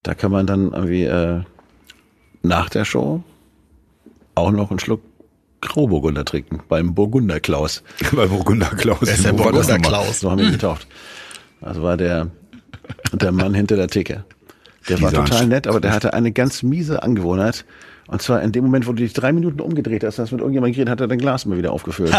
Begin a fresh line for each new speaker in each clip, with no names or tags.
Da kann man dann irgendwie nach der Show auch noch einen Schluck Grauburgunder trinken. Beim Burgunder Klaus.
Bei Burgunder Klaus.
Wer ist der Burgunder Klaus?
So haben wir ihn getauft. Also war der Mann hinter der Theke. Der war total nett, aber der hatte eine ganz miese Angewohnheit. Und zwar in dem Moment, wo du dich 3 Minuten umgedreht hast, mit irgendjemandem geredet, hat er dein Glas immer wieder aufgefüllt.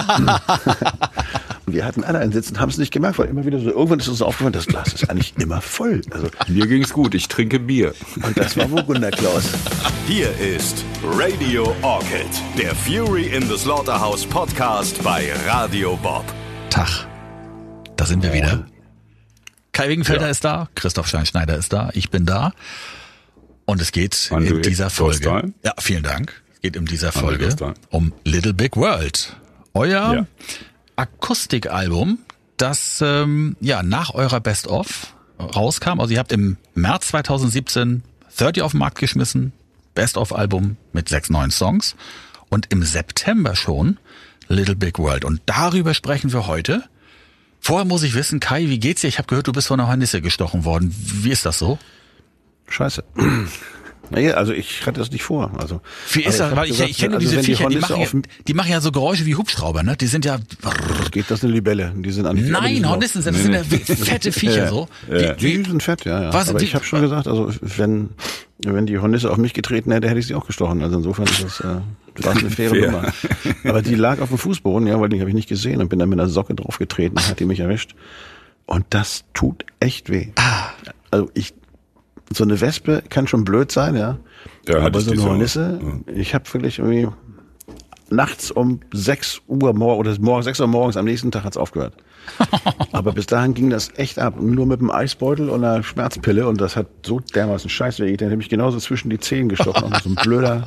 Und wir hatten alle einen Sitz und haben es nicht gemerkt, weil immer wieder so, irgendwann ist uns aufgefallen, das Glas ist eigentlich immer voll. Also,
mir ging's gut, ich trinke Bier.
Und das war Burgunder Klaus.
Hier ist Radio Orchid, der Fury in the Slaughterhouse Podcast bei Radio Bob.
Tag, da sind wir wieder. Kai Wingenfelder ist da, Christoph Scheinschneider ist da, ich bin da. Und es geht in dieser Folge, ja, vielen Dank, es geht in dieser Folge um Little Big World. Euer Akustikalbum, das nach eurer Best-of rauskam. Also ihr habt im März 2017 30 auf den Markt geschmissen, Best-of-Album mit 6 neuen Songs. Und im September schon Little Big World. Und darüber sprechen wir heute. Vorher muss ich wissen, Kai, wie geht's dir? Ich habe gehört, du bist von einer Hornisse gestochen worden. Wie ist das so?
Scheiße. Naja, also ich hatte das nicht vor. Also
wie ist das? Weil ich kenne diese Viecher, die machen ja so Geräusche wie Hubschrauber, ne? Die sind ja.
Geht das eine Libelle? Die sind eigentlich.
Nein, Hornissen sind ja fette Viecher so.
Die sind fett, ja. Was, aber ich habe schon gesagt, also wenn die Hornisse auf mich getreten hätte, hätte ich sie auch gestochen. Also insofern ist das war eine faire Nummer. Aber die lag auf dem Fußboden, ja, weil die habe ich nicht gesehen und bin dann mit einer Socke draufgetreten und hat die mich erwischt. Und das tut echt weh. Also so eine Wespe kann schon blöd sein, ja. Aber so eine Hornisse, ich habe wirklich irgendwie nachts um 6 Uhr oder morgens 6 Uhr morgens am nächsten Tag hat's aufgehört. Aber bis dahin ging das echt ab. Nur mit einem Eisbeutel und einer Schmerzpille und das hat so dermaßen scheiße weh. Der hat mich genauso zwischen die Zehen gestochen. So ein blöder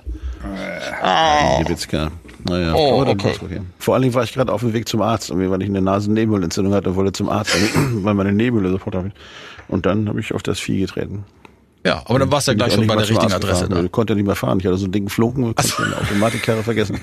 Witzka. Naja, aber dann war's okay. Vor allen Dingen war ich gerade auf dem Weg zum Arzt, weil ich eine Nasennebenhöhlenentzündung hatte und wollte zum Arzt, weil meine Nebenhöhle sofort habe. Und dann habe ich auf das Vieh getreten.
Ja, aber dann warst du ja gleich schon bei der richtigen Adresse.
Ich konnte nicht mehr fahren. Ich hatte so einen dicken Flunken und konnte eine Automatikkarre vergessen.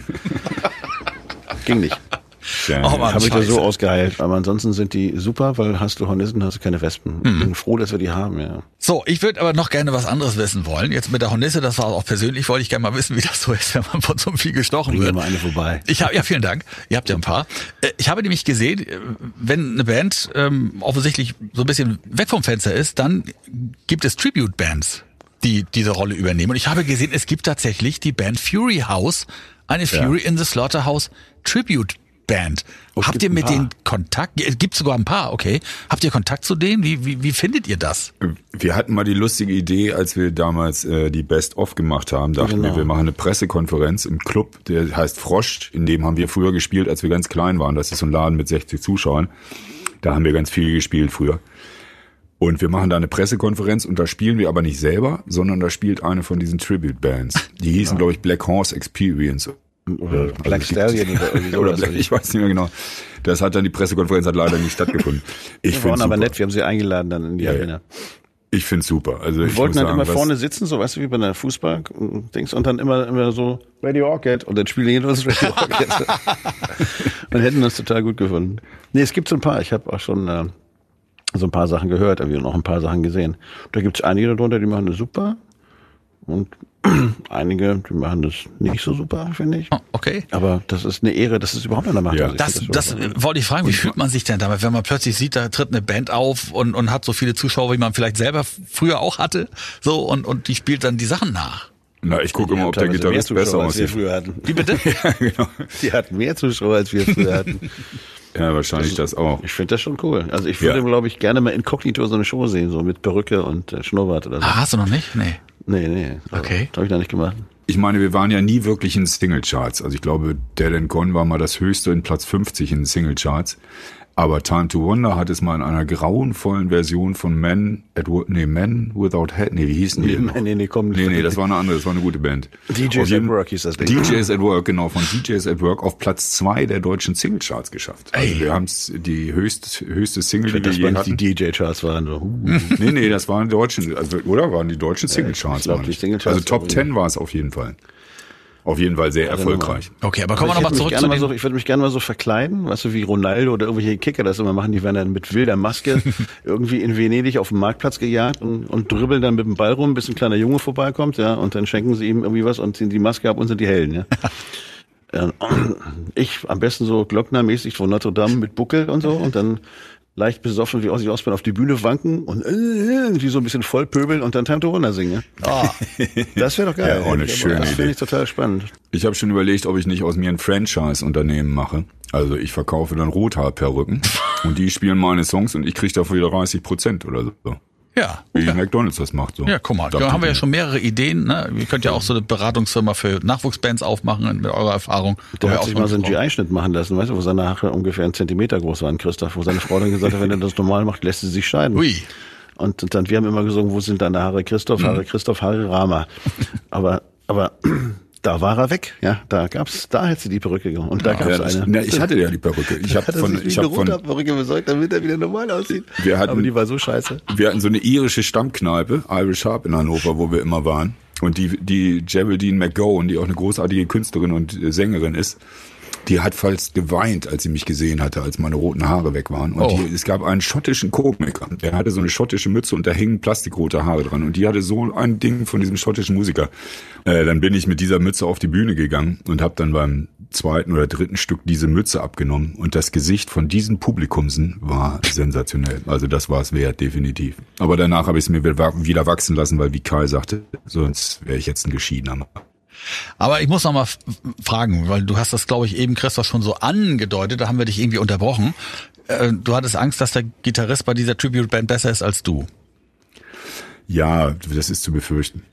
Ging nicht. Habe ich da so ausgeheilt. Aber ansonsten sind die super, weil hast du Hornissen, hast du keine Wespen. Ich bin froh, dass wir die haben, ja.
So, ich würde aber noch gerne was anderes wissen wollen. Jetzt mit der Hornisse, das war auch persönlich, wollte ich gerne mal wissen, wie das so ist, wenn man von so einem Vieh gestochen wird.
Bring mal eine vorbei.
Vielen Dank. Ihr habt ja ein paar. Ich habe nämlich gesehen, wenn eine Band offensichtlich so ein bisschen weg vom Fenster ist, dann gibt es Tribute-Bands, die diese Rolle übernehmen. Und ich habe gesehen, es gibt tatsächlich die Band Fury House, eine Fury in the Slaughterhouse Tribute Band. Habt ihr mit denen Kontakt? Gibt sogar ein paar, okay. Habt ihr Kontakt zu denen? Wie findet ihr das?
Wir hatten mal die lustige Idee, als wir damals die Best-of gemacht haben, dachten wir machen eine Pressekonferenz im Club, der heißt Frosch, in dem haben wir früher gespielt, als wir ganz klein waren. Das ist so ein Laden mit 60 Zuschauern. Da haben wir ganz viel gespielt früher. Und wir machen da eine Pressekonferenz und da spielen wir aber nicht selber, sondern da spielt eine von diesen Tribute-Bands. Die hießen, glaube ich, Black Horse Experience.
Oder Black Stallion
oder Black, ich weiß nicht mehr genau. Das hat dann, die Pressekonferenz hat leider nicht stattgefunden.
Wir waren aber nett, wir haben sie eingeladen dann in die Arena.
Ich find's super. Also
wir wollten dann immer vorne sitzen, so weißt du, wie bei einer Fußball-Dings und dann immer so Radio Orchid und dann spielen die das Radio Orchid. Und hätten das total gut gefunden. Nee, es gibt so ein paar. Ich habe auch schon so ein paar Sachen gehört, aber noch ein paar Sachen gesehen. Da gibt's einige darunter, die machen das super und einige, die machen das nicht so super, finde ich.
Okay.
Aber das ist eine Ehre, dass es überhaupt einer macht.
Ja. Also das wollte ich fragen, wie fühlt man sich denn damit, wenn man plötzlich sieht, da tritt eine Band auf und hat so viele Zuschauer, wie man vielleicht selber früher auch hatte, so und die spielt dann die Sachen nach.
Na, ich gucke immer, ob der Gitarrist besser aussieht.
Wie bitte? Ja, genau. Die hatten mehr Zuschauer, als wir früher hatten.
Ja, wahrscheinlich das auch.
Ich finde das schon cool. Also ich würde, glaube ich, gerne mal inkognito so eine Show sehen, so mit Perücke und Schnurrbart oder so.
Hast du noch nicht? Nee.
Nee.
Okay.
Das habe ich noch nicht gemacht.
Ich meine, wir waren ja nie wirklich in Singlecharts. Also ich glaube, Dead and Gone war mal das höchste in Platz 50 in Singlecharts. Aber Time to Wonder hat es mal in einer grauenvollen Version von Men Without Head. Nee, wie hießen die? Nee, das war eine andere, das war eine gute Band.
DJs at Work hieß das Ding.
DJs at Work, genau, von DJs at Work auf Platz 2 der deutschen Singlecharts geschafft. Also wir haben es die höchste Single, die wir je hatten.
Die DJ-Charts waren so.
Nee, das waren die deutschen, also, oder waren die deutschen Singlecharts.
Ich glaube, die Singlecharts.
Also Top 10 war es auf jeden Fall. Auf jeden Fall sehr erfolgreich.
Okay, aber kommen wir nochmal zurück zu dem...
Ich würde mich gerne mal so verkleiden, weißt du, wie Ronaldo oder irgendwelche Kicker das immer machen, die werden dann mit wilder Maske irgendwie in Venedig auf dem Marktplatz gejagt und dribbeln dann mit dem Ball rum, bis ein kleiner Junge vorbeikommt, ja, und dann schenken sie ihm irgendwie was und ziehen die Maske ab und sind die Helden, ja. Ich am besten so Glockner-mäßig von Notre Dame mit Buckel und so und dann leicht besoffen wie Ozzy Osbourne auf die Bühne wanken und wie so ein bisschen vollpöbeln und dann Time to Wonder singen. Oh, das wäre doch geil.
Ja, auch eine schöne
das
Idee.
Finde ich total spannend.
Ich habe schon überlegt, ob ich nicht aus mir ein Franchise-Unternehmen mache. Also ich verkaufe dann Rothaarperücken und die spielen meine Songs und ich kriege dafür 30% oder so.
Ja.
Wie McDonald's das macht. So.
Ja, guck mal, da haben wir ja schon mehrere Ideen. Ne? Ihr könnt ja auch so eine Beratungsfirma für Nachwuchsbands aufmachen mit eurer Erfahrung.
Der hat sich mal so einen GI-Schnitt machen lassen, weißt du, wo seine Haare ungefähr 1 Zentimeter groß waren, Christoph, wo seine Frau dann gesagt hat, wenn er das normal macht, lässt sie sich scheiden.
Ui.
Und dann, wir haben immer gesungen, wo sind deine Haare, Christoph, Haare Rama. Aber da war er weg, ja. Da hätte sie die Perücke gemacht. Und da gab es eine.
Ich hatte ja die Perücke. Ich habe
von Perücke besorgt, damit er wieder normal aussieht. Aber die war so scheiße.
Wir hatten so eine irische Stammkneipe, Irish Harp in Hannover, wo wir immer waren. Und die Geraldine McGowan, die auch eine großartige Künstlerin und Sängerin ist, die hat fast geweint, als sie mich gesehen hatte, als meine roten Haare weg waren. Und es gab einen schottischen Komiker, der hatte so eine schottische Mütze und da hingen plastikrote Haare dran. Und die hatte so ein Ding von diesem schottischen Musiker. Dann bin ich mit dieser Mütze auf die Bühne gegangen und habe dann beim 2. oder 3. Stück diese Mütze abgenommen. Und das Gesicht von diesen Publikumsen war sensationell. Also das war es wert, definitiv. Aber danach habe ich es mir wieder wachsen lassen, weil wie Kai sagte, sonst wäre ich jetzt ein Geschiedener.
Aber ich muss noch mal fragen, weil du hast das, glaube ich, eben, Christoph, schon so angedeutet, da haben wir dich irgendwie unterbrochen. Du hattest Angst, dass der Gitarrist bei dieser Tribute-Band besser ist als du.
Ja, das ist zu befürchten.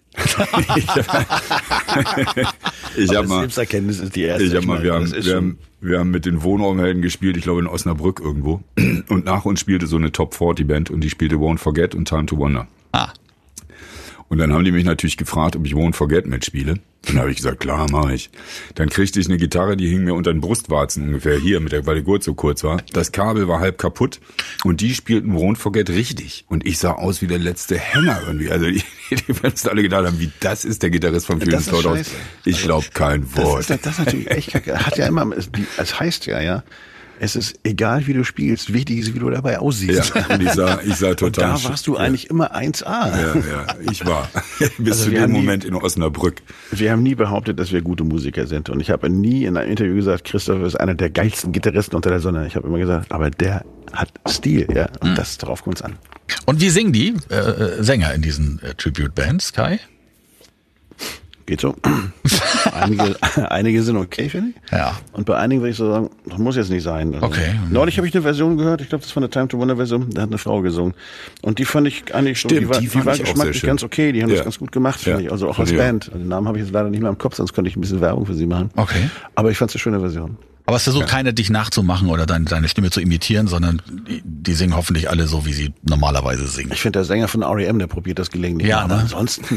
Selbsterkenntnis ist die erste.
Wir haben mit den Wohnraumhelden gespielt, ich glaube in Osnabrück irgendwo. Und nach uns spielte so eine Top-40-Band und die spielte Won't Forget und Time to Wonder.
Ah.
Und dann haben die mich natürlich gefragt, ob ich Won't Forget mitspiele. Und dann habe ich gesagt, klar, mache ich. Dann kriegte ich eine Gitarre, die hing mir unter den Brustwarzen ungefähr hier, weil der Gurt so kurz war. Das Kabel war halb kaputt und die spielten Won't Forget richtig. Und ich sah aus wie der letzte Hänger irgendwie. Also die alle gedacht haben, wie das ist der Gitarrist vom Fühlen aus. Ich glaube kein Wort.
Das ist natürlich echt kacke. Hat ja immer, es heißt ja, es ist egal, wie du spielst, wichtig ist, wie du dabei aussiehst.
Ja, und ich sah total.
Und da warst du eigentlich immer 1A.
Ja, ich war. Bis zu dem Moment in Osnabrück.
Wir haben nie behauptet, dass wir gute Musiker sind. Und ich habe nie in einem Interview gesagt, Christoph ist einer der geilsten Gitarristen unter der Sonne. Ich habe immer gesagt, aber der hat Stil, ja. Und darauf kommt es an.
Und wie singen die Sänger in diesen Tribute-Bands, Kai?
Geht so. Einige sind okay, finde ich.
Ja.
Und bei einigen würde ich so sagen, das muss jetzt nicht sein. Also,
okay.
Neulich habe ich eine Version gehört, ich glaube, das war eine Time to Wonder Version, da hat eine Frau gesungen. Und die fand ich eigentlich so, die war geschmacklich ganz okay, die haben das ganz gut gemacht, finde ich. Also auch als Band. Den Namen habe ich jetzt leider nicht mehr im Kopf, sonst könnte ich ein bisschen Werbung für sie machen.
Okay.
Aber ich fand es eine schöne Version.
Aber es versucht keiner, dich nachzumachen oder deine Stimme zu imitieren, sondern die singen hoffentlich alle so, wie sie normalerweise singen.
Ich finde, der Sänger von R.E.M., der probiert das gelegentlich.
Ja,
aber
ne?
Ansonsten.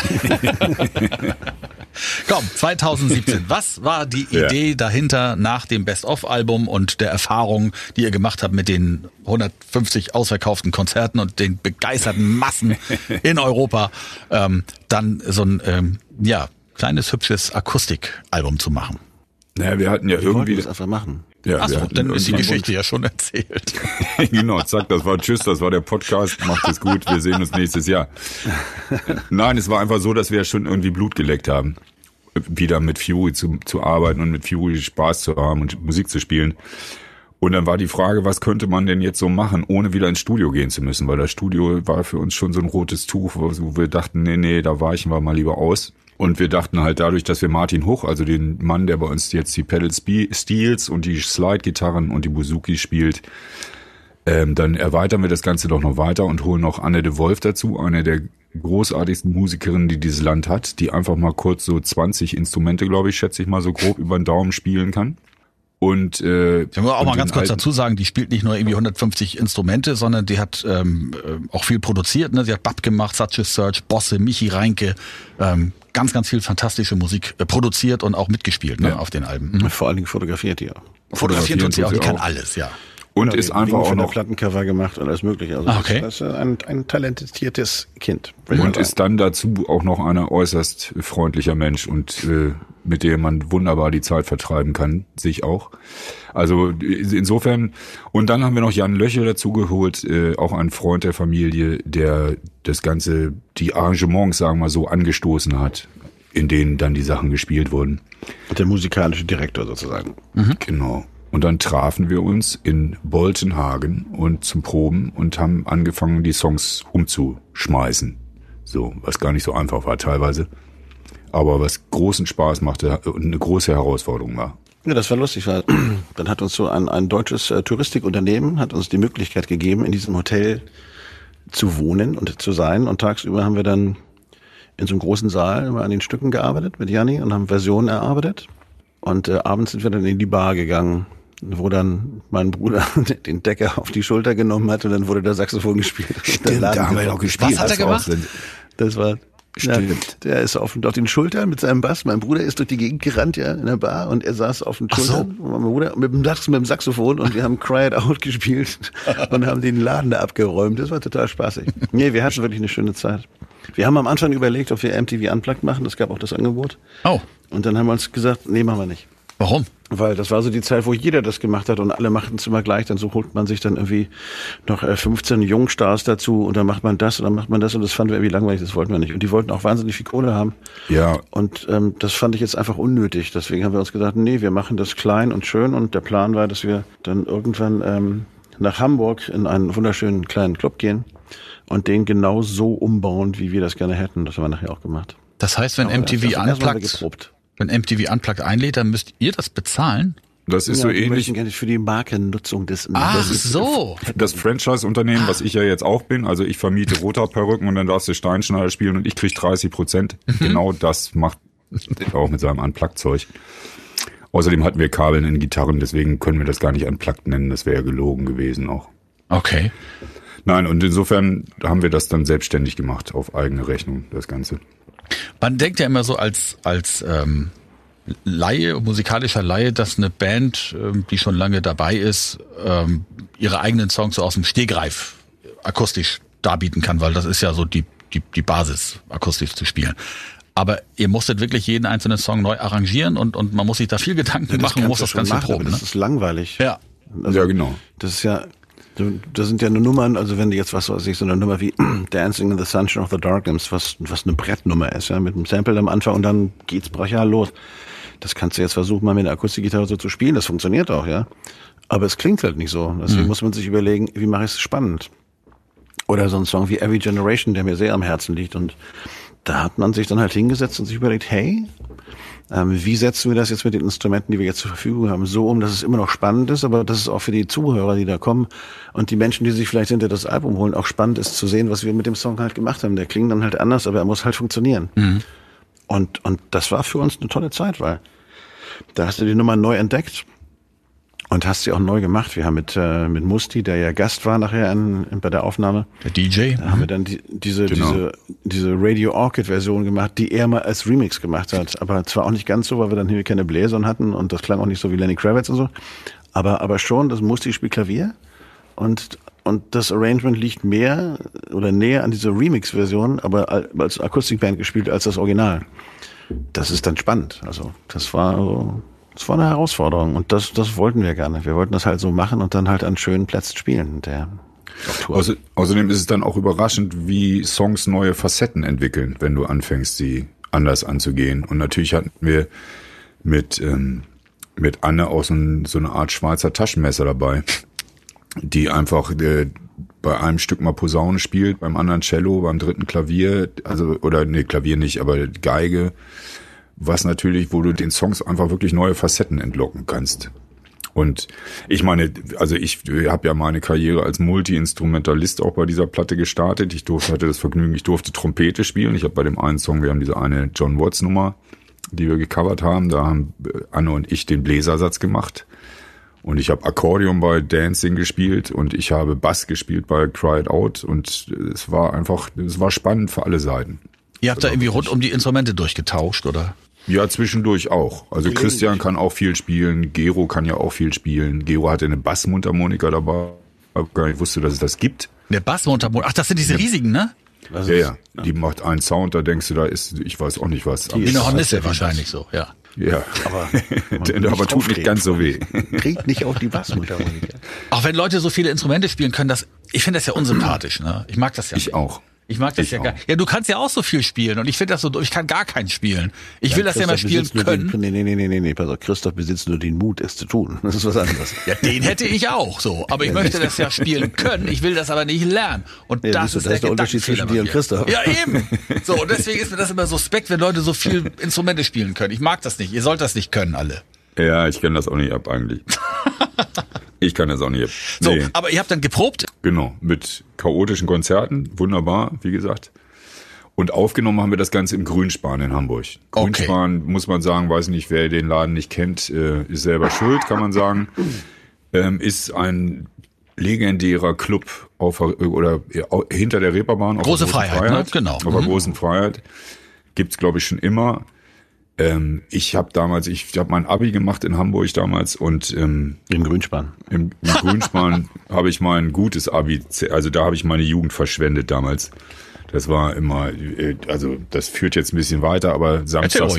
Komm, 2017. Was war die Idee dahinter nach dem Best-of-Album und der Erfahrung, die ihr gemacht habt mit den 150 ausverkauften Konzerten und den begeisterten Massen in Europa, dann so ein kleines, hübsches Akustikalbum zu machen?
Naja, wir hatten ja irgendwie
das einfach machen.
Ja,
achso, dann ist die Geschichte ja schon erzählt.
Genau, zack, das war der Podcast, macht es gut, wir sehen uns nächstes Jahr. Nein, es war einfach so, dass wir ja schon irgendwie Blut geleckt haben, wieder mit Fury zu arbeiten und mit Fury Spaß zu haben und Musik zu spielen. Und dann war die Frage, was könnte man denn jetzt so machen, ohne wieder ins Studio gehen zu müssen, weil das Studio war für uns schon so ein rotes Tuch, wo wir dachten, nee, da weichen wir mal lieber aus. Und wir dachten halt dadurch, dass wir Martin Hoch, also den Mann, der bei uns jetzt die Pedal Steels und die Slide-Gitarren und die Bouzouki spielt, dann erweitern wir das Ganze doch noch weiter und holen noch Anne de Wolf dazu, eine der großartigsten Musikerinnen, die dieses Land hat, die einfach mal kurz so 20 Instrumente, glaube ich, schätze ich mal so grob über den Daumen spielen kann. Und
ich muss auch mal ganz kurz dazu sagen, die spielt nicht nur irgendwie 150 Instrumente, sondern die hat auch viel produziert. Ne? Sie hat Bab gemacht, Such a Search, Bosse, Michi Reinke, ganz, ganz viel fantastische Musik produziert und auch mitgespielt auf den Alben.
Vor allen Dingen fotografiert die auch.
Fotografiert tut sie auch, die kann alles, ja.
Und ist einfach auch noch
Plattencover gemacht und alles mögliche. Also
okay.
Das ist ein talentiertes Kind.
Und ist dann dazu auch noch ein äußerst freundlicher Mensch und mit dem man wunderbar die Zeit vertreiben kann, sich auch. Also insofern, und dann haben wir noch Jan Löchel dazu geholt, auch ein Freund der Familie, der das Ganze, die Arrangements, sagen wir mal so, angestoßen hat, in denen dann die Sachen gespielt wurden.
Der musikalische Direktor sozusagen.
Genau. Und dann trafen wir uns in Boltenhagen und zum Proben und haben angefangen, die Songs umzuschmeißen. So, was gar nicht so einfach war teilweise. Aber was großen Spaß machte und eine große Herausforderung war.
Ja, das war lustig, weil dann hat uns so ein deutsches Touristikunternehmen hat uns die Möglichkeit gegeben, in diesem Hotel zu wohnen und zu sein. Und tagsüber haben wir dann in so einem großen Saal immer an den Stücken gearbeitet mit Janni und haben Versionen erarbeitet. Und abends sind wir dann in die Bar gegangen, wo dann mein Bruder den Decker auf die Schulter genommen hat und dann wurde der Saxophon gespielt.
Stimmt, da haben wir noch gespielt.
Was hat er gemacht?
Das war... Stimmt. Ja, der ist auf den Schultern mit seinem Bass. Mein Bruder ist durch die Gegend gerannt, ja, in der Bar, und er saß auf den Schultern. So. Mein Bruder mit dem Saxophon, und wir haben Cry It Out gespielt und haben den Laden da abgeräumt. Das war total spaßig. Nee, wir hatten wirklich eine schöne Zeit. Wir haben am Anfang überlegt, ob wir MTV Unplugged machen. Es gab auch das Angebot.
Oh.
Und dann haben wir uns gesagt, nee, machen wir nicht.
Warum?
Weil das war so die Zeit, wo jeder das gemacht hat und alle machten es immer gleich. Dann so holt man sich dann irgendwie noch 15 Jungstars dazu und dann macht man das und dann macht man das, und das fanden wir irgendwie langweilig, das wollten wir nicht. Und die wollten auch wahnsinnig viel Kohle haben.
Ja.
Und das fand ich jetzt einfach unnötig. Deswegen haben wir uns gesagt, nee, wir machen das klein und schön, und der Plan war, dass wir dann irgendwann nach Hamburg in einen wunderschönen kleinen Club gehen und den genau so umbauen, wie wir das gerne hätten. Das haben wir nachher auch gemacht.
Das heißt, wenn MTV Unplugged einlädt, dann müsst ihr das bezahlen?
Das ist so ähnlich.
Für die Markennutzung des.
Ach so.
Das Franchise-Unternehmen, was ich ja jetzt auch bin, also ich vermiete Rothaarperücken und dann darfst du Steinschneider spielen und ich krieg 30%. Genau das macht auch mit seinem Unplugged-Zeug. Außerdem hatten wir Kabel in den Gitarren, deswegen können wir das gar nicht Unplugged nennen, das wäre ja gelogen gewesen auch.
Okay.
Nein, und insofern haben wir das dann selbstständig gemacht, auf eigene Rechnung, das Ganze.
Man denkt ja immer so als Laie, musikalischer Laie, dass eine Band, die schon lange dabei ist, ihre eigenen Songs so aus dem Stegreif akustisch darbieten kann, weil das ist ja so die Basis, akustisch zu spielen. Aber ihr musstet wirklich jeden einzelnen Song neu arrangieren und man muss sich da viel Gedanken machen und muss das Ganze proben.
Das ist langweilig.
Ja.
Also,
ja, genau.
Das ist ja... Das sind ja nur Nummern, also wenn du jetzt so eine Nummer wie Dancing in the Sunshine of the Dark nimmst, was eine Brettnummer ist, ja, mit einem Sample am Anfang und dann geht's brachial los. Das kannst du jetzt versuchen, mal mit einer Akustikgitarre so zu spielen, das funktioniert auch, ja. Aber es klingt halt nicht so. Deswegen muss man sich überlegen, wie mache ich es spannend? Oder so ein Song wie Every Generation, der mir sehr am Herzen liegt, und da hat man sich dann halt hingesetzt und sich überlegt, hey, wie setzen wir das jetzt mit den Instrumenten, die wir jetzt zur Verfügung haben, so um, dass es immer noch spannend ist, aber dass es auch für die Zuhörer, die da kommen und die Menschen, die sich vielleicht hinter das Album holen, auch spannend ist zu sehen, was wir mit dem Song halt gemacht haben. Der klingt dann halt anders, aber er muss halt funktionieren. Mhm. Und das war für uns eine tolle Zeit, weil da hast du die Nummer neu entdeckt und hast sie auch neu gemacht. Wir haben mit Musti, der ja Gast war nachher bei der Aufnahme.
Der DJ.
Da haben wir dann diese Radio Orchid Version gemacht, die er mal als Remix gemacht hat. Aber zwar auch nicht ganz so, weil wir dann hier keine Bläser hatten und das klang auch nicht so wie Lenny Kravitz und so. Aber schon, das Musti spielt Klavier und das Arrangement liegt mehr oder näher an dieser Remix-Version, aber als Akustikband gespielt als das Original. Das ist dann spannend. Also das war eine Herausforderung und das wollten wir gerne. Wir wollten das halt so machen und dann halt an schönen Plätzen spielen.
Außerdem ist es dann auch überraschend, wie Songs neue Facetten entwickeln, wenn du anfängst, sie anders anzugehen. Und natürlich hatten wir mit Anne auch so eine Art Schweizer Taschenmesser dabei, die einfach bei einem Stück mal Posaune spielt, beim anderen Cello, beim dritten Klavier, Klavier nicht, aber Geige. Was natürlich, wo du den Songs einfach wirklich neue Facetten entlocken kannst. Und ich meine, also ich habe ja meine Karriere als Multi-Instrumentalist auch bei dieser Platte gestartet. Ich hatte das Vergnügen, ich durfte Trompete spielen. Ich habe bei dem einen Song, wir haben diese eine John Watts Nummer, die wir gecovert haben, da haben Anne und ich den Bläsersatz gemacht. Und ich habe Akkordeon bei Dancing gespielt und ich habe Bass gespielt bei Cry It Out und es war spannend für alle Seiten.
Ihr habt da irgendwie rund um die Instrumente durchgetauscht, oder?
Ja, zwischendurch auch. Also Christian kann auch viel spielen, Gero kann ja auch viel spielen. Gero hatte eine Bassmundharmonika dabei. Ich wusste, dass es das gibt.
Eine Bassmundharmonika? Ach, das sind diese riesigen, ne?
Ja. Die macht einen Sound, da denkst du, da ist, ich weiß auch nicht was.
Wie eine Hornisse wahrscheinlich so, ja.
Ja, aber tut nicht ganz so weh.
Kriegt nicht auf die Bassmundharmonika.
Auch wenn Leute so viele Instrumente spielen können, ich finde das ja unsympathisch, ne? Ich mag das ja.
Ich auch.
Ich mag das ja gar nicht. Ja, du kannst ja auch so viel spielen und ich finde das so, ich kann gar keinen spielen. Ich will das ja mal spielen können.
Nee, pass auf, Christoph besitzt nur den Mut, es zu tun. Das ist was anderes.
Ja, den hätte ich auch so. Aber ich möchte das ja spielen können, ich will das aber nicht lernen. Und ja, das ist der
Unterschied zwischen dir und Christoph.
Ja, eben. So, und deswegen ist mir das immer suspekt, wenn Leute so viel Instrumente spielen können. Ich mag das nicht. Ihr sollt das nicht können, alle.
Ja, ich kann das auch nicht ab eigentlich. Ich kann das auch nicht ab.
Nee. So, aber ihr habt dann geprobt?
Genau, mit chaotischen Konzerten, wunderbar, wie gesagt. Und aufgenommen haben wir das Ganze im Grünspan in Hamburg. Grünspan, muss man sagen, weiß nicht, wer den Laden nicht kennt, ist selber schuld, kann man sagen. Ist ein legendärer Club hinter der Reeperbahn.
Große Freiheit, ne? Genau.
Auf der Großen Freiheit. Gibt's, glaube ich, schon immer. Ich habe mein Abi gemacht in Hamburg damals und im
Grünspan.
Im Grünspan habe ich mein gutes Abi, also da habe ich meine Jugend verschwendet damals. Das war immer, also das führt jetzt ein bisschen weiter, aber samstags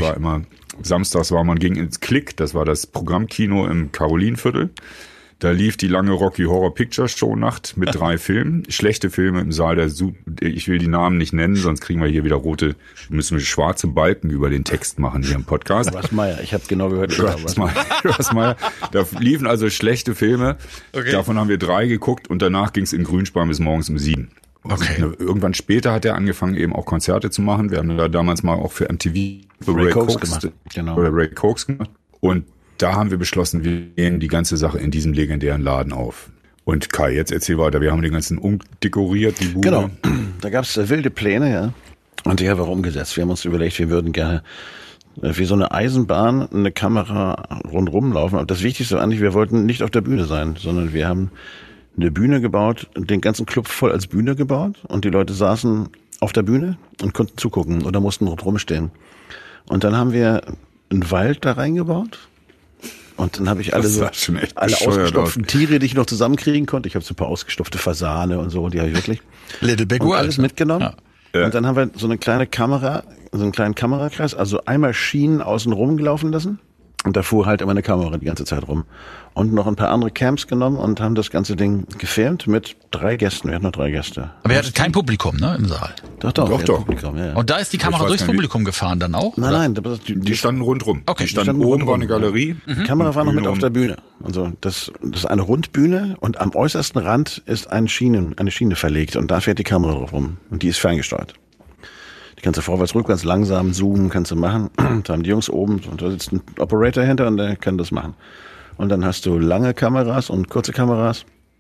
man ging ins Klick, das war das Programmkino im Karolinviertel. Da lief die lange Rocky Horror Picture Show Nacht mit 3 Filmen. Schlechte Filme im Saal ich will die Namen nicht nennen, sonst kriegen wir hier wieder müssen wir schwarze Balken über den Text machen hier im Podcast.
Rossmeier, ich habe genau gehört.
Rossmeier. Da liefen also schlechte Filme. Okay. Davon haben wir 3 geguckt und danach ging es in Grünspan bis morgens um 7.
Okay.
Und irgendwann später hat er angefangen eben auch Konzerte zu machen. Wir haben da damals mal auch für MTV
Ray Cokes gemacht.
Genau. Ray Cokes gemacht. Und da haben wir beschlossen, wir nehmen die ganze Sache in diesem legendären Laden auf. Und Kai, jetzt erzähl weiter. Wir haben den ganzen umdekoriert, die Bude.
Genau, da gab es wilde Pläne, ja. Und die haben wir umgesetzt. Wir haben uns überlegt, wir würden gerne wie so eine Eisenbahn eine Kamera rundherum laufen. Aber das Wichtigste eigentlich, wir wollten nicht auf der Bühne sein, sondern wir haben eine Bühne gebaut, den ganzen Club voll als Bühne gebaut. Und die Leute saßen auf der Bühne und konnten zugucken oder mussten rumstehen. Und dann haben wir einen Wald da reingebaut. Und dann habe ich alle ausgestopften Tiere, die ich noch zusammenkriegen konnte. Ich habe so ein paar ausgestopfte Fasane und so, und die habe ich wirklich
Little Big World,
alles mitgenommen. Ja. Und dann haben wir so eine kleine Kamera, so einen kleinen Kamerakreis, also einmal Schienen außen rum gelaufen lassen. Und da fuhr halt immer eine Kamera die ganze Zeit rum. Und noch ein paar andere Camps genommen und haben das ganze Ding gefilmt mit 3 Gästen. Wir hatten noch 3 Gäste.
Aber ihr hattet kein Publikum, ne, im Saal?
Doch.
Publikum, ja. Und da ist die Kamera durchs Publikum gefahren dann auch?
Nein.
Die standen rundrum.
Okay.
Die standen oben, war eine Galerie.
Die Kamera war noch mit auf der Bühne. Also das ist eine Rundbühne und am äußersten Rand ist eine Schiene verlegt und da fährt die Kamera drauf rum. Und die ist ferngesteuert. Die kannst du vorwärts, rückwärts, langsam zoomen, kannst du machen. Da haben die Jungs oben, und da sitzt ein Operator hinter und der kann das machen. Und dann hast du lange Kameras und kurze Kameras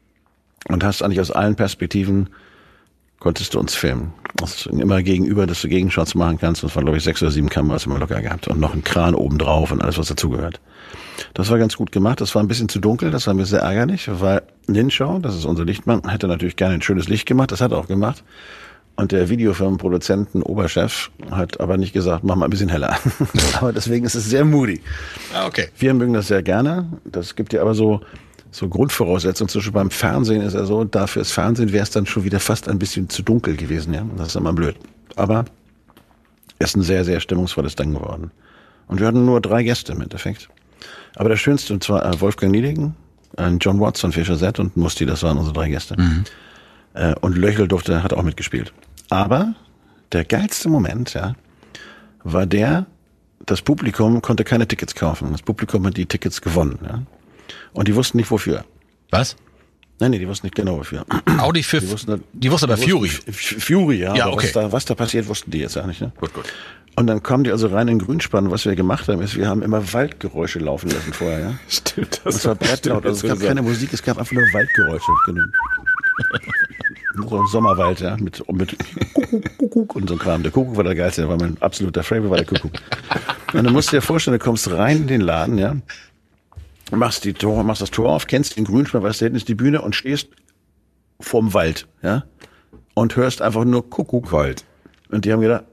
und hast eigentlich aus allen Perspektiven, konntest du uns filmen. Das ist immer gegenüber, dass du Gegenshots machen kannst. Das waren, glaube ich, 6 oder 7 Kameras immer locker gehabt und noch ein Kran oben drauf und alles, was dazugehört. Das war ganz gut gemacht. Das war ein bisschen zu dunkel, das war mir sehr ärgerlich, weil Linschau, das ist unser Lichtmann, hätte natürlich gerne ein schönes Licht gemacht, das hat er auch gemacht. Und der Videofilmproduzenten, Oberchef, hat aber nicht gesagt, mach mal ein bisschen heller. Aber deswegen ist es sehr moody.
Okay.
Wir mögen das sehr gerne. Das gibt ja aber so Grundvoraussetzungen. Zum Beispiel beim Fernsehen ist ja so, dafür das Fernsehen wäre es dann schon wieder fast ein bisschen zu dunkel gewesen. Ja, das ist immer blöd. Aber es ist ein sehr, sehr stimmungsvolles Ding geworden. Und wir hatten nur 3 Gäste im Endeffekt. Aber der schönste, und zwar Wolfgang Niedingen, John Watts von Fischer Z und Musti, das waren unsere 3 Gäste. Mhm. Und Löchel hat auch mitgespielt. Aber der geilste Moment, ja, war das Publikum konnte keine Tickets kaufen. Das Publikum hat die Tickets gewonnen, ja. Und die wussten nicht wofür.
Was?
Nein, die wussten nicht genau wofür.
Audi für, die wussten aber Fury.
Fury, ja.
Ja,
aber
okay.
Was da passiert, wussten die jetzt ja nicht, ne?
Gut.
Und dann kamen die also rein in Grünspan. Was wir gemacht haben, ist, wir haben immer Waldgeräusche laufen lassen vorher, ja.
Stimmt,
das war brettlaut. Also es gab keine Musik, es gab einfach nur Waldgeräusche. So ein Sommerwald, ja, mit Kuckuck und so ein Kram. Der Kuckuck war der geilste, der war mein absoluter Favorite, war der Kuckuck. Und dann musst du dir vorstellen, du kommst rein in den Laden, ja, machst das Tor auf, kennst den Grünspan, weißt du, hinten ist die Bühne und stehst vorm Wald, ja, und hörst einfach nur Kuckuck.
Wald.
Und die haben gedacht,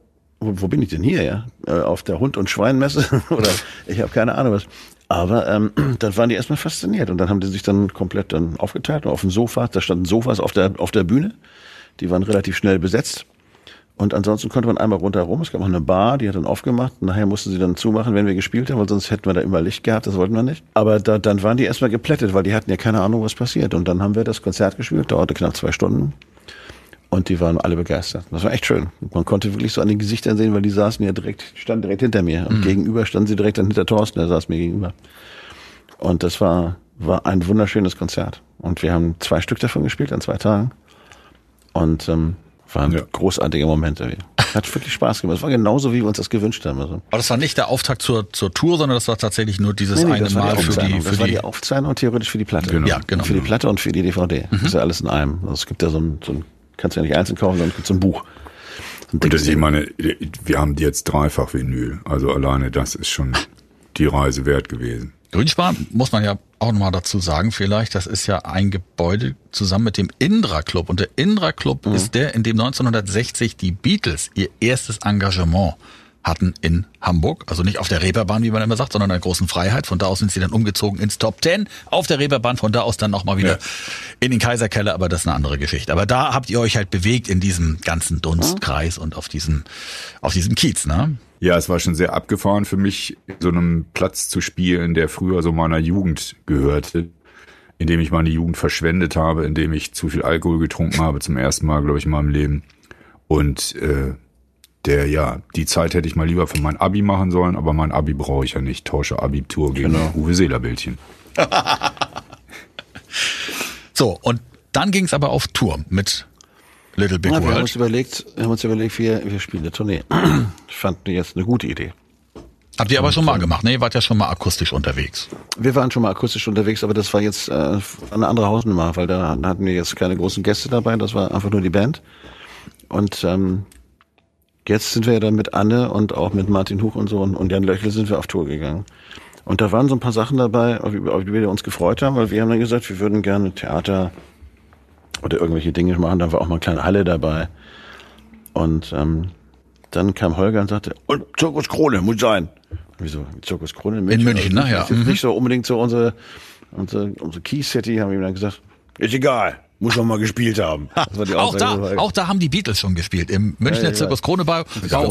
wo bin ich denn hier, ja? Auf der Hund- und Schweinmesse oder ich habe keine Ahnung was. Aber dann waren die erstmal fasziniert und dann haben die sich dann komplett dann aufgeteilt und auf dem Sofa, da standen Sofas auf der Bühne, die waren relativ schnell besetzt und ansonsten konnte man einmal rundherum, es gab auch eine Bar, die hat dann aufgemacht und nachher mussten sie dann zumachen, wenn wir gespielt haben, weil sonst hätten wir da immer Licht gehabt, das wollten wir nicht. Aber dann waren die erstmal geplättet, weil die hatten ja keine Ahnung, was passiert und dann haben wir das Konzert gespielt, dauerte knapp 2 Stunden. Und die waren alle begeistert. Das war echt schön. Man konnte wirklich so an den Gesichtern sehen, weil die standen direkt hinter mir. Und gegenüber standen sie direkt dann hinter Thorsten, der saß mir gegenüber. Und das war ein wunderschönes Konzert. Und wir haben 2 Stück davon gespielt an 2 Tagen. Und waren großartige Momente. Hat wirklich Spaß gemacht. Es war genauso, wie wir uns das gewünscht haben. Also.
Aber das war nicht der Auftakt zur Tour, sondern das war tatsächlich nur dieses eine Mal für die...
Das war die Aufzeichnung und theoretisch für die Platte.
Genau. Ja, genau.
Für die Platte und für die DVD. Das ist ja alles in einem. Also es gibt ja so ein kannst ja nicht einzeln kaufen, sondern es gibt so ein Buch.
Und das, ich meine, wir haben jetzt 3-fach Vinyl. Also alleine das ist schon die Reise wert gewesen.
Grünspar, muss man ja auch nochmal dazu sagen, vielleicht, das ist ja ein Gebäude zusammen mit dem Indra Club. Und der Indra Club ist der, in dem 1960 die Beatles ihr erstes Engagement hatten in Hamburg. Also nicht auf der Reeperbahn, wie man immer sagt, sondern in der großen Freiheit. Von da aus sind sie dann umgezogen ins Top 10 auf der Reeperbahn. Von da aus dann nochmal wieder in den Kaiserkeller. Aber das ist eine andere Geschichte. Aber da habt ihr euch halt bewegt in diesem ganzen Dunstkreis und auf diesem Kiez, ne?
Ja, es war schon sehr abgefahren für mich, so einem Platz zu spielen, der früher so meiner Jugend gehörte, in dem ich meine Jugend verschwendet habe, in dem ich zu viel Alkohol getrunken habe, zum ersten Mal, glaube ich, in meinem Leben. Und die Zeit hätte ich mal lieber für mein Abi machen sollen, aber mein Abi brauche ich ja nicht. Tausche Abitur gegen Uwe Seeler-Bildchen.
So, und dann ging es aber auf Tour mit Little Big World.
Wir haben uns überlegt, wir spielen eine Tournee. Ich fand jetzt eine gute Idee.
Habt ihr aber schon mal gemacht, ne? Ihr wart ja schon mal akustisch unterwegs.
Wir waren schon mal akustisch unterwegs, aber das war jetzt eine andere Hausnummer, weil da hatten wir jetzt keine großen Gäste dabei, das war einfach nur die Band. Und jetzt sind wir ja dann mit Anne und auch mit Martin Huch und so und Jan Löchel sind wir auf Tour gegangen. Und da waren so ein paar Sachen dabei, auf die wir uns gefreut haben, weil wir haben dann gesagt, wir würden gerne Theater oder irgendwelche Dinge machen. Da war auch mal eine kleine Halle dabei. Und dann kam Holger und sagte, und Zirkus Krone muss sein. Wieso? Zirkus Krone in München?
In München,
also,
nachher.
Nicht so unbedingt so unsere Key City, haben wir ihm dann gesagt, ist egal. Muss man mal gespielt haben. Das war die
auch da haben die Beatles schon gespielt. Im Münchner Zirkus Krone bei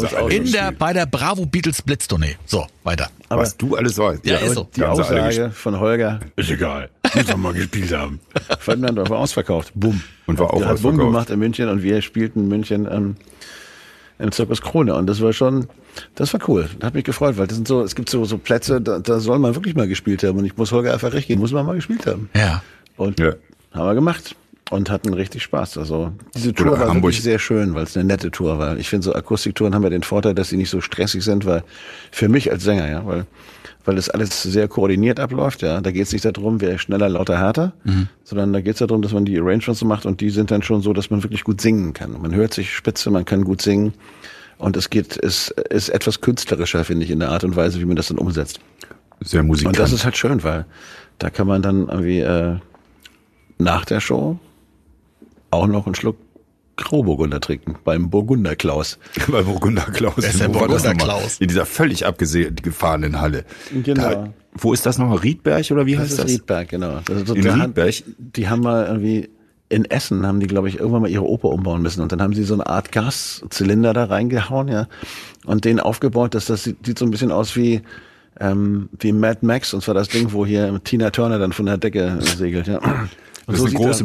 der Bravo Beatles Blitztournee. So, weiter.
Aber was du alles weißt.
Ja, ist so. Die Aussage von Holger, ist egal. Muss man mal gespielt haben. Ferdinand war ausverkauft. Bumm.
Und war auch
ausverkauft. Hat Bumm gemacht in München und wir spielten in München im Zirkus Krone. Und das war cool. Das hat mich gefreut, weil es gibt so Plätze, da soll man wirklich mal gespielt haben. Und ich muss Holger einfach recht geben, muss man mal gespielt haben.
Ja.
Und haben wir gemacht. Und hatten richtig Spaß. Also diese Tour war wirklich sehr schön, weil es eine nette Tour war. Ich finde, so Akustiktouren haben ja den Vorteil, dass sie nicht so stressig sind, weil für mich als Sänger, ja, weil das alles sehr koordiniert abläuft, ja. Da geht es nicht darum, wer schneller, lauter, härter, sondern da geht es darum, dass man die Arrangements so macht und die sind dann schon so, dass man wirklich gut singen kann. Man hört sich spitze, man kann gut singen und es ist etwas künstlerischer, finde ich, in der Art und Weise, wie man das dann umsetzt.
Sehr musikalisch.
Und das ist halt schön, weil da kann man dann irgendwie nach der Show auch noch einen Schluck Grauburgunder trinken, beim Burgunder Klaus.
Bei Burgunder Klaus.
Das ist der Burgunder Klaus.
In dieser völlig abgefahrenen Halle.
Genau.
Wo ist das nochmal? Riedberg oder wie heißt das?
Das ist Riedberg, genau.
In Riedberg?
Die haben mal irgendwie, in Essen haben die, glaube ich, irgendwann mal ihre Oper umbauen müssen. Und dann haben sie so eine Art Gaszylinder da reingehauen, ja. Und den aufgebaut, das sieht so ein bisschen aus wie Mad Max. Und zwar das Ding, wo hier Tina Turner dann von der Decke segelt, ja.
Das ist eine große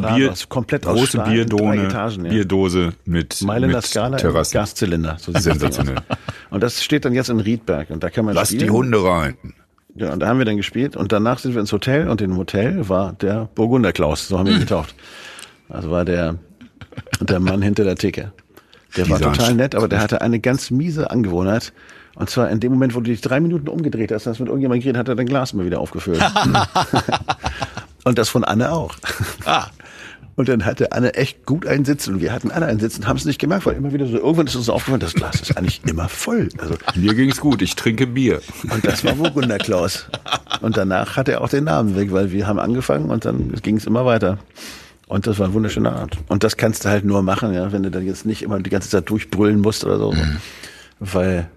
Bierdose mit
Mailänder Skala
Terrasse.
Gaszylinder. So sensationell. Und das steht dann jetzt in Riedberg und da kann man
Lass
spielen.
Die Hunde rein.
Ja, und da haben wir dann gespielt und danach sind wir ins Hotel und im Hotel war der Burgunder Klaus, so haben wir ihn getauft. Also war der Mann hinter der Theke. Der war total nett, aber der hatte eine ganz miese Angewohnheit. Und zwar in dem Moment, wo du dich 3 Minuten umgedreht hast, mit irgendjemand geredet, hat er dein Glas mal wieder aufgefüllt. Und das von Anne auch. Und dann hatte Anne echt gut einen Sitz und wir hatten Anne einen Sitz und haben es nicht gemerkt, weil immer wieder so, irgendwann ist uns aufgefallen, das Glas ist eigentlich immer voll. Also,
mir ging's gut, ich trinke Bier.
Und das war Burgunder Klaus. Und danach hat er auch den Namen weg, weil wir haben angefangen und dann ging es immer weiter. Und das war eine wunderschöne Art. Und das kannst du halt nur machen, ja, wenn du dann jetzt nicht immer die ganze Zeit durchbrüllen musst oder so. weil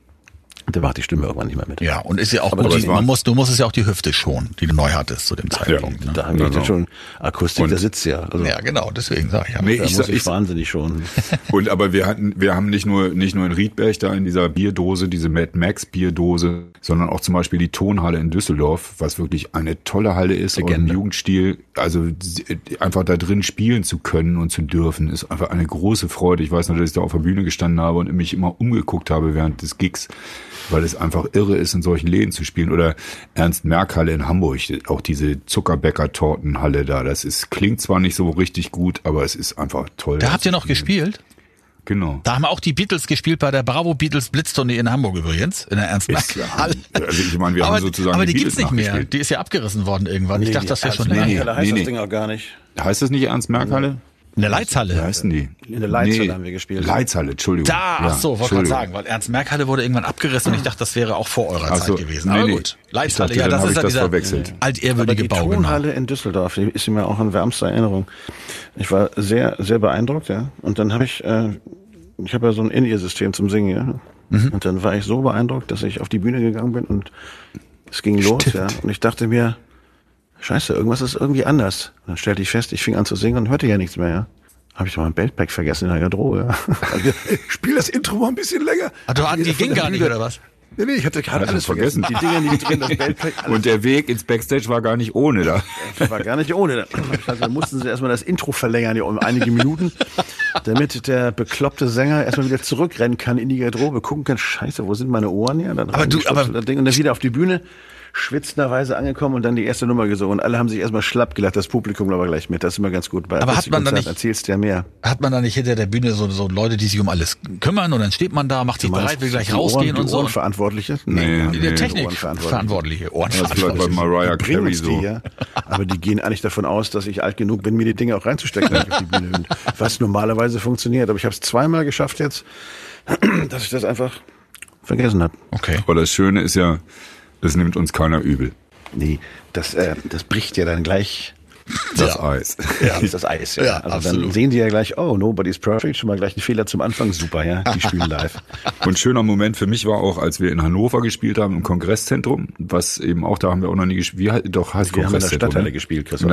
da macht die Stimme irgendwann nicht mehr mit.
Ja, und ist ja auch gut, du musst es ja auch die Hüfte schonen, die du neu hattest zu dem Zeitpunkt.
Ja, da haben wir schon Akustik, da sitzt ja. Also,
ja, genau, deswegen sage ich ja.
Nee, ich wahnsinnig schon.
Und aber wir haben nicht nur in Riedberg da in dieser Bierdose, diese Mad Max Bierdose, sondern auch zum Beispiel die Tonhalle in Düsseldorf, was wirklich eine tolle Halle ist und im Jugendstil, also einfach da drin spielen zu können und zu dürfen, ist einfach eine große Freude. Ich weiß noch, dass ich da auf der Bühne gestanden habe und mich immer umgeguckt habe während des Gigs, weil es einfach irre ist, in solchen Läden zu spielen. Oder Ernst-Merck-Halle in Hamburg, auch diese Zuckerbäcker-Tortenhalle da. Klingt zwar nicht so richtig gut, aber es ist einfach toll.
Da habt ihr noch gespielt?
Genau.
Da haben auch die Beatles gespielt bei der Bravo Beatles Blitztournee in Hamburg übrigens, in der Ernst-Merck-Halle.
Also ich meine, wir haben sozusagen
aber die gibt's nicht mehr. Die ist ja abgerissen worden irgendwann. Ich dachte, das wäre schon länger.
Da heißt das Ding auch gar nicht.
Heißt das nicht Ernst-Merck-Halle?
In der Leitzhalle.
Wie heißen die?
In der Leitzhalle haben wir gespielt.
Leitzhalle, Entschuldigung.
Wollte gerade sagen, weil Ernst-Merck-Halle wurde irgendwann abgerissen und ich dachte, das wäre auch vor eurer Zeit gewesen. Aber gut, Leitzhalle, ja, das ist ja dieser altehrwürdige Bau.
Die Tonhalle in Düsseldorf, die ist mir auch in wärmster Erinnerung. Ich war sehr, sehr beeindruckt, ja. Und dann habe ich habe ja so ein In-Ear-System zum Singen, ja. Und dann war ich so beeindruckt, dass ich auf die Bühne gegangen bin und es ging los, ja. Und ich dachte mir, Scheiße, irgendwas ist irgendwie anders. Und dann stellte ich fest, ich fing an zu singen und hörte ja nichts mehr, ja. Habe ich doch mein Beltpack vergessen in der Garderobe, ja. Spiel das Intro mal ein bisschen länger.
Die ging gar nicht, oder was?
Nee, ich hatte gerade alles vergessen. Die Dinger nicht drin, das Beltpack.
Und der Weg ins Backstage war gar nicht ohne da.
Das war gar nicht ohne. Da mussten sie erstmal das Intro verlängern, ja, um einige Minuten, damit der bekloppte Sänger erstmal wieder zurückrennen kann in die Garderobe, gucken kann, Scheiße, wo sind meine Ohren? Ja, dann das Ding und dann wieder auf die Bühne. Schwitzenderweise angekommen und dann die erste Nummer gesungen. Und alle haben sich erstmal schlapp gelacht, das Publikum aber gleich mit. Das ist immer ganz gut. Bei
aber hat man da nicht,
erzählst du ja mehr.
Hat man da nicht hinter der Bühne so Leute, die sich um alles kümmern und dann steht man da, macht sich bereit, will gleich rausgehen und so?
Ohrenverantwortliche?
Nee. Der Technikverantwortliche.
Ohrenverantwortliche. Das bei Mariah Carey so.
Ja. Aber die gehen eigentlich davon aus, dass ich alt genug bin, mir die Dinge auch reinzustecken auf die Bühne. Was normalerweise funktioniert. Aber ich habe es zweimal geschafft jetzt, dass ich das einfach vergessen habe.
Okay. Aber das Schöne ist ja, das nimmt uns keiner übel.
Nee, das bricht ja dann gleich
das Eis.
Ja, das Eis, ja. Also absolut. Dann sehen die ja gleich, oh, nobody's perfect, schon mal gleich ein Fehler zum Anfang, super, ja, die spielen live.
Und ein schöner Moment für mich war auch, als wir in Hannover gespielt haben, im Kongresszentrum, was eben auch, da haben wir auch noch nie gespielt, heißt Kongresszentrum.
Wir haben in der Stadthalle gespielt, Christoph.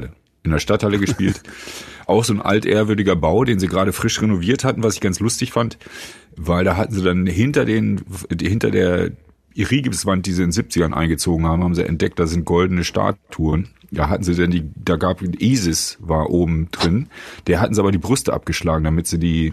In der Stadthalle gespielt. Auch so ein altehrwürdiger Bau, den sie gerade frisch renoviert hatten, was ich ganz lustig fand, weil da hatten sie dann hinter der Rigipswand, die sie in den 70ern eingezogen haben sie entdeckt, da sind goldene Statuen. Da hatten sie dann ISIS war oben drin. Der hatten sie aber die Brüste abgeschlagen, damit sie die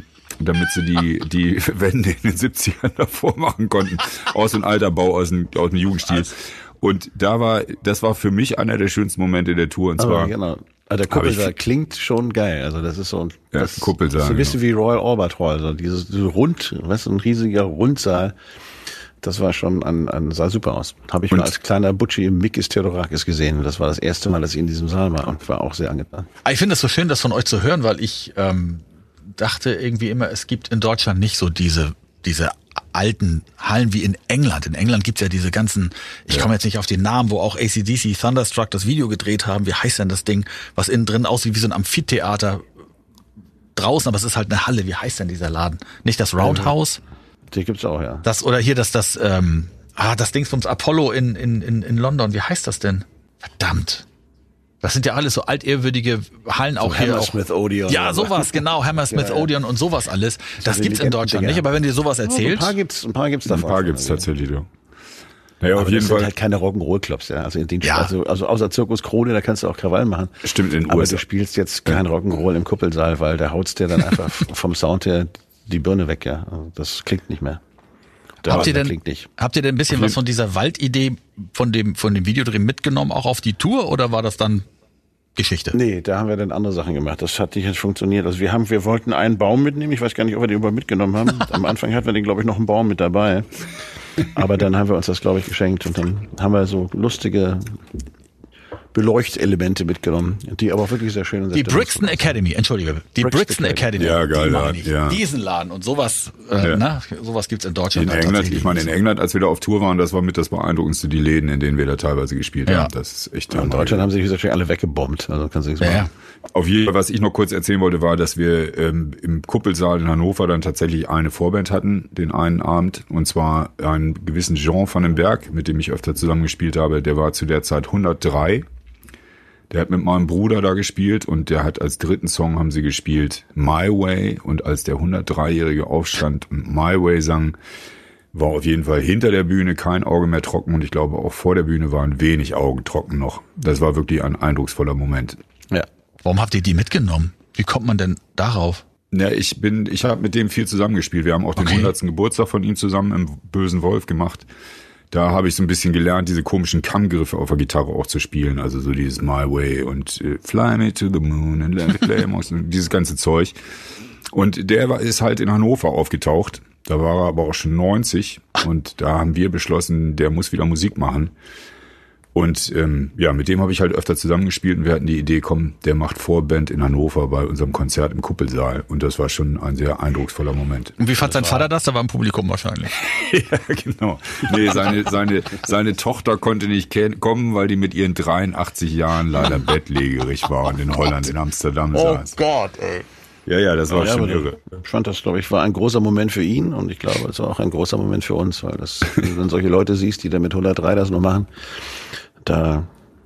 Wände in den 70ern davor machen konnten. Aus einem alter Bau, aus dem Jugendstil. Und das war für mich einer der schönsten Momente der Tour. Und zwar,
genau. Also der Kuppelsaal klingt schon geil. Also das ist so ein
Kuppelsaal,
so ein bisschen wie Royal Albert Hall, so dieses ein riesiger Rundsaal. Das war schon sah super aus. Habe ich mal als kleiner Butschi im Mikis Theodorakis gesehen. Das war das erste Mal, dass ich in diesem Saal war und war auch sehr angetan.
Ich finde es so schön, das von euch zu hören, weil ich dachte irgendwie immer, es gibt in Deutschland nicht so diese alten Hallen wie in England. In England gibt's ja diese ganzen, ich komme jetzt nicht auf den Namen, wo auch AC/DC Thunderstruck das Video gedreht haben. Wie heißt denn das Ding, was innen drin aussieht wie so ein Amphitheater draußen, aber es ist halt eine Halle. Wie heißt denn dieser Laden? Nicht das Roundhouse?
Die gibt's auch, ja.
Oder hier das Dingsbums Apollo in London. Wie heißt das denn? Verdammt. Das sind ja alles so altehrwürdige Hallen so auch hier.
Hammersmith Odeon.
Ja, sowas, genau. Hammersmith Odeon und sowas alles. Das gibt's in Deutschland nicht, aber wenn dir sowas erzählt.
Ein paar gibt's davon.
Ein paar gibt's tatsächlich, ja. Naja,
auf jeden Fall. Sind halt keine Rock'n'Roll-Clubs, ja. Also also außer Zirkus Krone, da kannst du auch Krawall machen.
Stimmt, in den
USA.
Aber
du spielst jetzt kein Rock'n'Roll im Kuppelsaal, weil da haut's dir dann einfach vom Sound her die Birne weg, ja. Also das klingt nicht mehr.
Habt ihr denn ein bisschen was von dieser Waldidee von dem Videodreh mitgenommen, auch auf die Tour, oder war das dann Geschichte?
Nee, da haben wir dann andere Sachen gemacht. Das hat nicht funktioniert. Also wir wollten einen Baum mitnehmen. Ich weiß gar nicht, ob wir den überhaupt mitgenommen haben. Am Anfang hatten wir den, glaube ich, noch einen Baum mit dabei. Aber dann haben wir uns das, glaube ich, geschenkt. Und dann haben wir so lustige Beleuchtelemente mitgenommen, die aber auch wirklich sehr schön sind.
Die Brixton Academy, entschuldige, die Brixton Academy.
Ja, geil,
ja. Diesen Laden und sowas, sowas gibt's in Deutschland.
In England, ich meine, in England, als wir da auf Tour waren, das war mit das beeindruckendste, die Läden, in denen wir da teilweise gespielt haben. Das ist echt.
In Deutschland haben sie sich natürlich alle weggebombt, also kannst du nichts machen.
Auf jeden Fall, was ich noch kurz erzählen wollte, war, dass wir im Kuppelsaal in Hannover dann tatsächlich eine Vorband hatten, den einen Abend, und zwar einen gewissen Jean van den Berg, mit dem ich öfter zusammengespielt habe. Der war zu der Zeit 103. Der hat mit meinem Bruder da gespielt und der hat als dritten Song haben sie gespielt My Way, und als der 103-Jährige aufstand und My Way sang, war auf jeden Fall hinter der Bühne kein Auge mehr trocken, und ich glaube auch vor der Bühne waren wenig Augen trocken noch. Das war wirklich ein eindrucksvoller Moment.
Ja. Warum habt ihr die mitgenommen? Wie kommt man denn darauf?
Ja, ich habe mit dem viel zusammengespielt. Wir haben auch den 100. Geburtstag von ihm zusammen im Bösen Wolf gemacht. Da habe ich so ein bisschen gelernt, diese komischen Kammgriffe auf der Gitarre auch zu spielen. Also so dieses My Way und Fly Me to the Moon and Let It Play, dieses ganze Zeug. Und der ist halt in Hannover aufgetaucht. Da war er aber auch schon 90. Und da haben wir beschlossen, der muss wieder Musik machen. Und mit dem habe ich halt öfter zusammengespielt, und wir hatten die Idee, komm, der macht Vorband in Hannover bei unserem Konzert im Kuppelsaal. Und das war schon ein sehr eindrucksvoller Moment.
Und wie fand sein Vater das? Da war im Publikum wahrscheinlich.
Ja, genau. Nee, seine Tochter konnte nicht kommen, weil die mit ihren 83 Jahren leider bettlägerig war und in Holland, in Amsterdam saß.
Oh Gott, ey.
Ja, das war schon irre.
Ich fand das, glaube ich, war ein großer Moment für ihn, und ich glaube, es war auch ein großer Moment für uns, weil das, wenn du dann solche Leute siehst, die da mit 103 das noch machen, da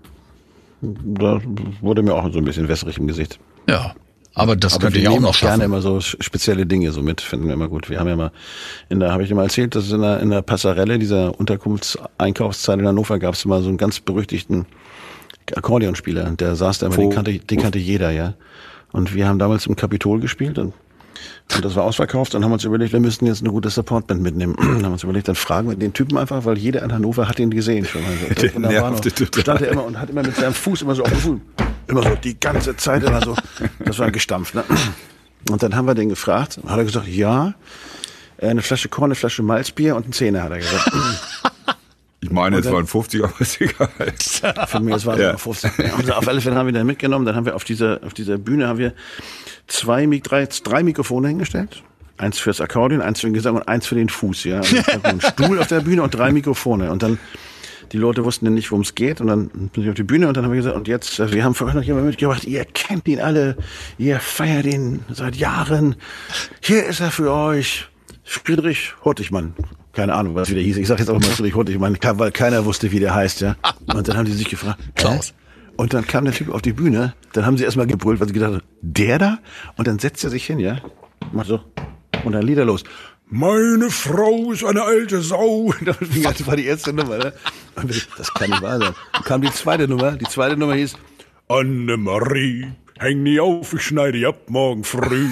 wurde mir auch so ein bisschen wässrig im Gesicht.
Ja, aber das könnte ich auch noch schaffen.
Gerne immer so spezielle Dinge so mit, finden wir immer gut. Wir haben ja mal, habe ich dir mal erzählt, dass in der Passarelle, dieser Unterkunftseinkaufszeit in Hannover, gab es mal so einen ganz berüchtigten Akkordeonspieler, der saß da immer, den kannte jeder, ja. Und wir haben damals im Kapitol gespielt, und das war ausverkauft. Dann haben wir uns überlegt, wir müssten jetzt eine gute Supportband mitnehmen. Dann haben wir uns überlegt, dann fragen wir den Typen einfach, weil jeder in Hannover hat ihn gesehen schon. Also, stand er immer und hat immer mit seinem Fuß immer so auf dem Fuß, immer so die ganze Zeit immer so. Das war gestampft, ne? Und dann haben wir den gefragt, und hat er gesagt, ja, eine Flasche Korn, eine Flasche Malzbier und ein Zehner, hat er gesagt.
Ich meine, es waren 50, aber ist egal.
Für mich, es waren 50. Und auf alle Fälle haben wir den mitgenommen. Dann haben wir auf dieser Bühne haben wir drei Mikrofone hingestellt. Eins fürs Akkordeon, eins für den Gesang und eins für den Fuß, ja. Also ein Stuhl auf der Bühne und 3 Mikrofone. Und dann, die Leute wussten dann nicht, worum es geht. Und dann bin ich auf die Bühne, und dann haben wir gesagt, und jetzt, wir haben für euch noch jemanden mitgebracht, ihr kennt ihn alle, ihr feiert ihn seit Jahren. Hier ist er für euch. Friedrich Hurtigmann. Keine Ahnung, was wieder hieß. Ich sag jetzt auch mal Friedrich Hurtigmann, weil keiner wusste, wie der heißt, ja. Und dann haben die sich gefragt, Klaus. Und dann kam der Typ auf die Bühne, dann haben sie erstmal gebrüllt, weil sie gedacht haben, der da? Und dann setzt er sich hin, ja. Macht so. Und dann Lieder los. Meine Frau ist eine alte Sau. Das war die erste Nummer, ne? Das kann nicht wahr sein. Dann kam die zweite Nummer. Die zweite Nummer hieß Annemarie. Häng nie auf, ich schneide die ab morgen früh.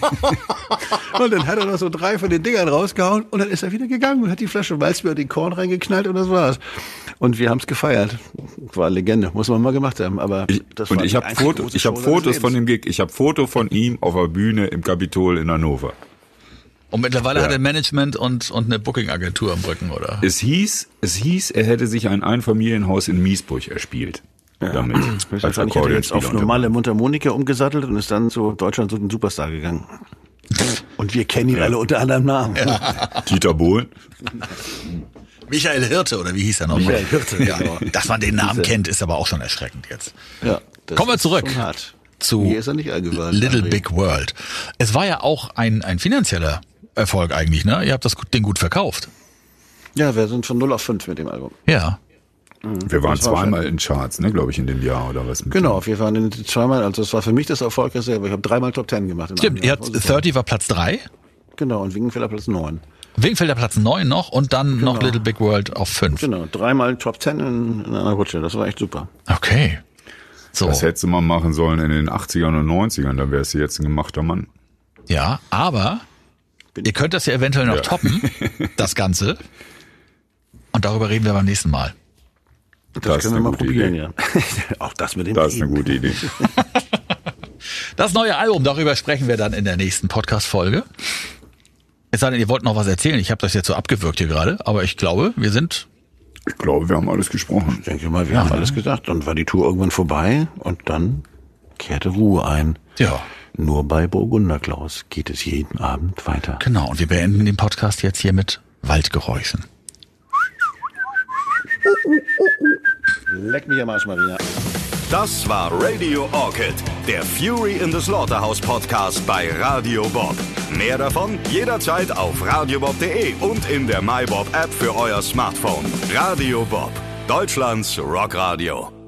Und dann hat er noch so 3 von den Dingern rausgehauen, und dann ist er wieder gegangen und hat die Flasche Malzbier und den Korn reingeknallt, und das war's. Und wir haben's gefeiert. War eine Legende, muss man mal gemacht haben. Aber
ich habe Fotos von dem Gig. Ich habe Foto von ihm auf der Bühne im Kapitol in Hannover.
Und mittlerweile hat er Management und eine Booking-Agentur am Rücken, oder?
Es hieß, er hätte sich ein Einfamilienhaus in Miesburg erspielt.
Ja. Damit. Wahrscheinlich hat er jetzt auf normale Mundharmonika umgesattelt und ist dann zu Deutschland so ein Superstar gegangen. Und wir kennen ihn alle unter anderem Namen.
Ja. Dieter Bohlen.
Michael Hirte, oder wie hieß er noch?
Michael Hirte,
ja. Dass man den Namen kennt, ist aber auch schon erschreckend jetzt.
Ja,
kommen wir zurück zu
Hier ist er nicht allgemein,
Little Big World. Es war ja auch ein finanzieller Erfolg eigentlich, ne? Ihr habt den gut verkauft.
Ja, wir sind von 0 auf 5 mit dem Album.
Ja.
Wir waren zweimal in Charts, ne, glaube ich, in dem Jahr oder was?
Genau, wir waren zweimal, also es war für mich das erfolgreichste, aber ich habe 3-mal Top 10 gemacht.
Stimmt, ihr habt 30 war Platz 3.
Genau, und Wingenfelder Platz 9.
Wingenfelder Platz 9 noch und dann noch Little Big World auf 5.
Genau, 3-mal Top 10 in einer Rutsche, das war echt super.
Okay. So.
Das hättest du mal machen sollen in den 80ern und 90ern, dann wärst du jetzt ein gemachter Mann.
Ja, aber ihr könnt das ja eventuell noch toppen, das Ganze. Und darüber reden wir beim nächsten Mal.
Das können wir mal probieren, ja. Auch das mit dem
Das ist eine gute Idee.
Das neue Album, darüber sprechen wir dann in der nächsten Podcast-Folge. Es sei denn, ihr wollt noch was erzählen. Ich habe das jetzt so abgewürgt hier gerade, aber ich glaube, wir sind
Ich glaube, wir haben alles gesprochen.
Ich denke mal, wir haben alles gesagt. Dann war die Tour irgendwann vorbei und dann kehrte Ruhe ein.
Ja.
Nur bei Burgunderklaus geht es jeden Abend weiter.
Genau, und wir beenden den Podcast jetzt hier mit Waldgeräuschen.
Leck mich am Arsch, Marina.
Das war Radio Orchid, der Fury in the Slaughterhouse Podcast bei Radio Bob. Mehr davon jederzeit auf radiobob.de und in der MyBob App für euer Smartphone. Radio Bob, Deutschlands Rockradio.